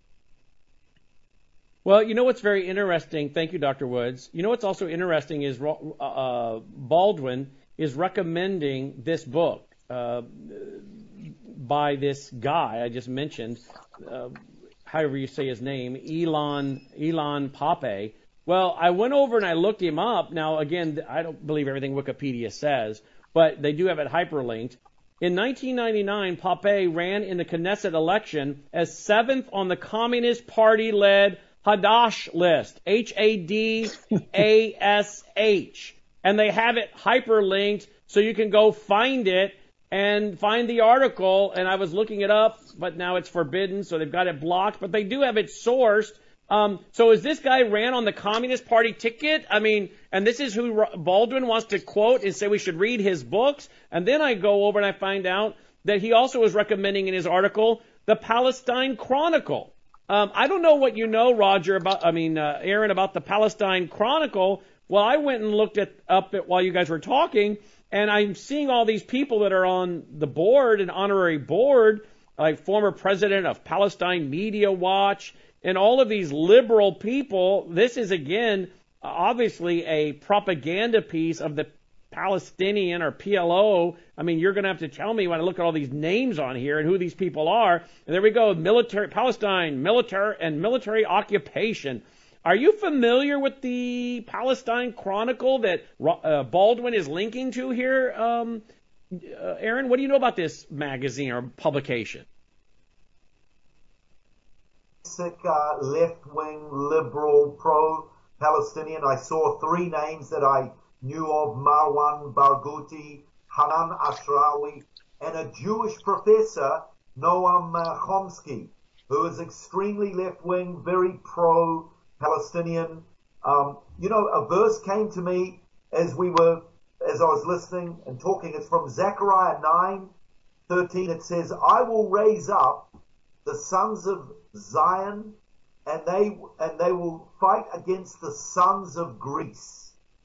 Well, you know what's very interesting? Thank you, Doctor Woods. You know what's also interesting is uh, Baldwin is recommending this book. Uh, by this guy I just mentioned, uh, however you say his name, Ilan Ilan Pappé. Well, I went over and I looked him up. Now, again, I don't believe everything Wikipedia says, but they do have it hyperlinked. In nineteen ninety-nine, Pappé ran in the Knesset election as seventh on the Communist Party-led Hadash list, H A D A S H. And they have it hyperlinked so you can go find it and find the article, and I was looking it up, but now it's forbidden, so they've got it blocked, but they do have it sourced. Um, so is this guy ran on the Communist Party ticket? I mean, and this is who Baldwin wants to quote and say we should read his books, and then I go over and I find out that he also is recommending in his article the Palestine Chronicle. Um, I don't know what you know, Roger, about, I mean, uh, Aaron, about the Palestine Chronicle. Well, I went and looked it up it while you guys were talking, and I'm seeing all these people that are on the board, an honorary board, like former president of Palestine Media Watch, and all of these liberal people. This is, again, obviously a propaganda piece of the Palestinian or P L O. I mean, you're going to have to tell me when I look at all these names on here and who these people are. And there we go, military, Palestine, military, and military occupation. Are you familiar with the Palestine Chronicle that uh, Baldwin is linking to here, um, uh, Aaron? What do you know about this magazine or publication? Uh, left-wing, liberal, pro-Palestinian. I saw three names that I knew of: Marwan Barghouti, Hanan Ashrawi, and a Jewish professor, Noam uh, Chomsky, who is extremely left-wing, very pro-Palestinian. Um, you know, a verse came to me as we were, as I was listening and talking. It's from Zechariah nine thirteen. It says, "I will raise up the sons of Zion, and they and they will fight against the sons of Greece."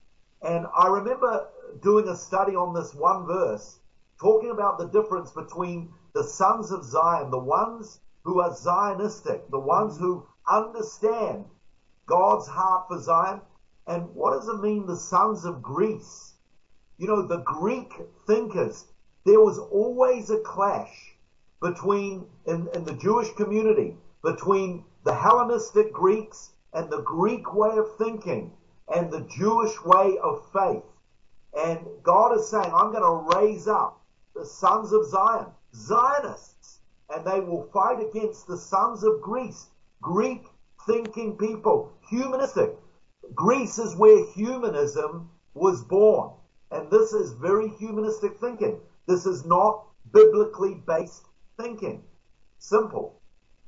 And I remember doing a study on this one verse, talking about the difference between the sons of Zion, the ones who are Zionistic, the ones who understand God's heart for Zion, and what does it mean, the sons of Greece? You know, the Greek thinkers, there was always a clash between, in, in the Jewish community, between the Hellenistic Greeks and the Greek way of thinking and the Jewish way of faith. And God is saying, I'm going to raise up the sons of Zion, Zionists, and they will fight against the sons of Greece, Greek thinking people, humanistic. Greece is where humanism was born. And this is very humanistic thinking. This is not biblically based thinking. Simple.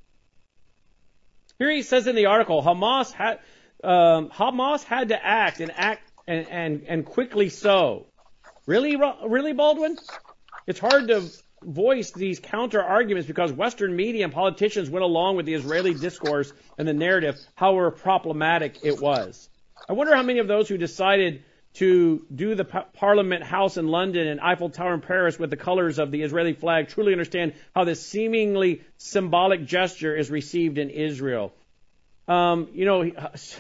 Here he says in the article, Hamas had um, Hamas had to act and act and, and, and quickly so. Really, really, Baldwin? It's hard to voice these counter arguments because Western media and politicians went along with the Israeli discourse and the narrative, however problematic it was. I wonder how many of those who decided to do the Parliament House in London and Eiffel Tower in Paris with the colors of the Israeli flag truly understand how this seemingly symbolic gesture is received in Israel. Um, you know,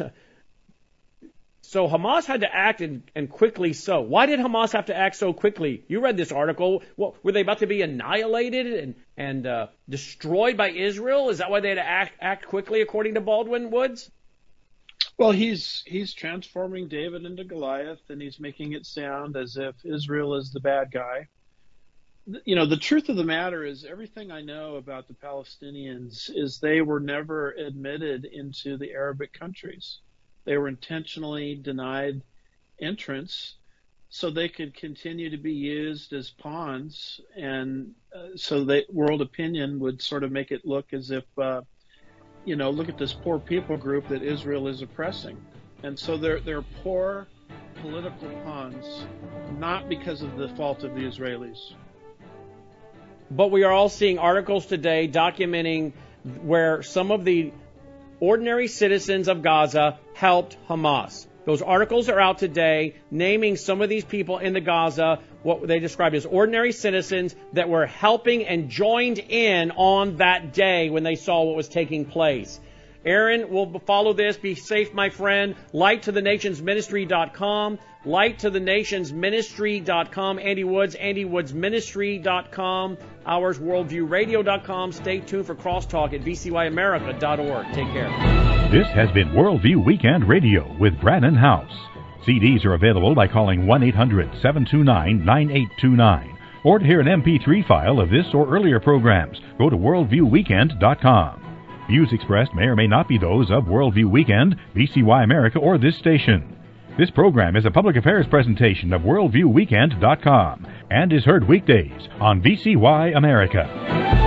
so Hamas had to act and, and quickly so. Why did Hamas have to act so quickly? You read this article. What, were they about to be annihilated and, and uh, destroyed by Israel? Is that why they had to act, act quickly, according to Baldwin Woods? Well, he's he's transforming David into Goliath, and he's making it sound as if Israel is the bad guy. You know, the truth of the matter is everything I know about the Palestinians is they were never admitted into the Arabic countries. They were intentionally denied entrance so they could continue to be used as pawns, and uh, so that world opinion would sort of make it look as if uh, you know, look at this poor people group that Israel is oppressing. And so they're, they're poor political pawns, not because of the fault of the Israelis. But we are all seeing articles today documenting where some of the ordinary citizens of Gaza helped Hamas. Those articles are out today naming some of these people in the Gaza, what they described as ordinary citizens that were helping and joined in on that day when they saw what was taking place. Aaron will follow this. Be safe, my friend. light to the nations ministry dot com. light to the nations ministry dot com. Andy Woods, andy woods ministry dot com. Ours, worldview radio dot com. Stay tuned for Crosstalk at v c y america dot org. Take care. This has been Worldview Weekend Radio with Brannon House. C Ds are available by calling one eight hundred seven two nine nine eight two nine. Or to hear an M P three file of this or earlier programs, go to worldview weekend dot com. Views expressed may or may not be those of Worldview Weekend, V C Y America, or this station. This program is a public affairs presentation of worldview weekend dot com and is heard weekdays on V C Y America.